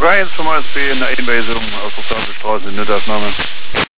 Orca 1 vom OSB in der Einweisung auf der Fernsehstraße in Notaufnahme.